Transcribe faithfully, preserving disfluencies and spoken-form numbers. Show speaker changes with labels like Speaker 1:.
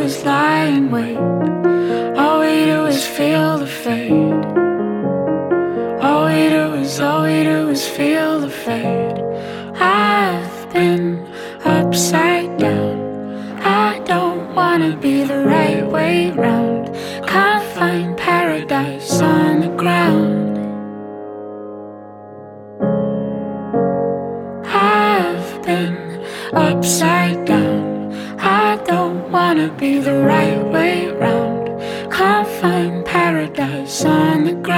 Speaker 1: is lie in wait. All we do is feel the fade. All we do is, all we do is feel the fade. I've been upside down. I don't wanna be the right way round. Can't find paradise on the ground. I've been upside down. I don't wanna be the right way round. Can't find paradise on the ground.